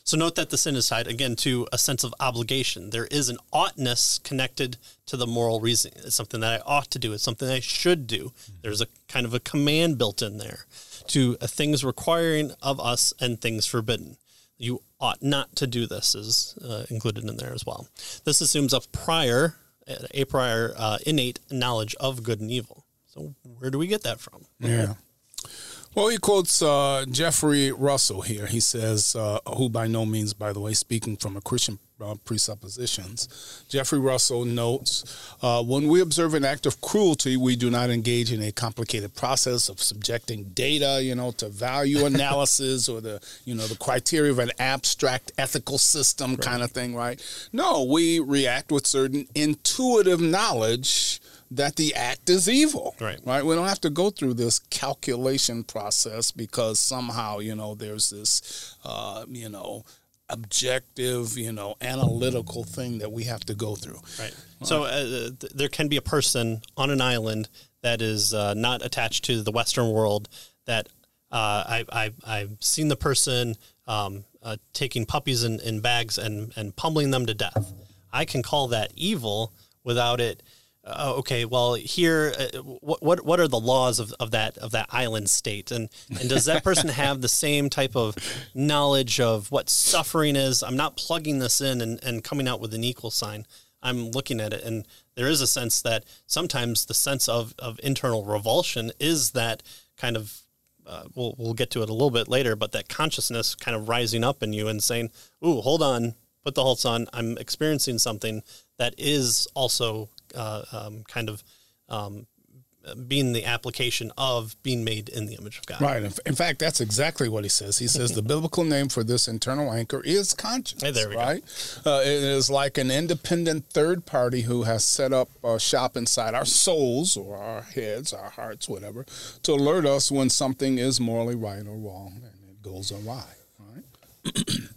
So note that the sin is tied, again, to a sense of obligation. There is an oughtness connected to the moral reasoning. It's something that I ought to do. It's something I should do. There's a kind of a command built in there to things requiring of us and things forbidden. You ought not to do this is included in there as well. This assumes a prior innate knowledge of good and evil. So where do we get that from? Yeah. Well, he quotes Jeffrey Russell here. He says, who by no means, by the way, speaking from a Christian presuppositions. Jeffrey Russell notes, when we observe an act of cruelty, we do not engage in a complicated process of subjecting data, to value analysis or the criteria of an abstract ethical system kind of thing, right? No, we react with certain intuitive knowledge that the act is evil, right? We don't have to go through this calculation process because somehow, there's this, objective, analytical thing that we have to go through. Right. So there can be a person on an island that is not attached to the Western world that I've seen the person taking puppies in bags and pummeling them to death. I can call that evil without it. Okay, well, here, what are the laws of that island state, and does that person have the same type of knowledge of what suffering is? I'm not plugging this in and coming out with an equal sign. I'm looking at it, and there is a sense that sometimes the sense of internal revulsion is that kind of. We'll get to it a little bit later, but that consciousness kind of rising up in you and saying, "Ooh, hold on, put the halts on. I'm experiencing something that is also." Being the application of being made in the image of God. Right. In fact, that's exactly what he says. He says the biblical name for this internal anchor is conscience. Hey, there we go. It is like an independent third party who has set up shop inside our souls or our heads, our hearts, whatever, to alert us when something is morally right or wrong and it goes awry. Right.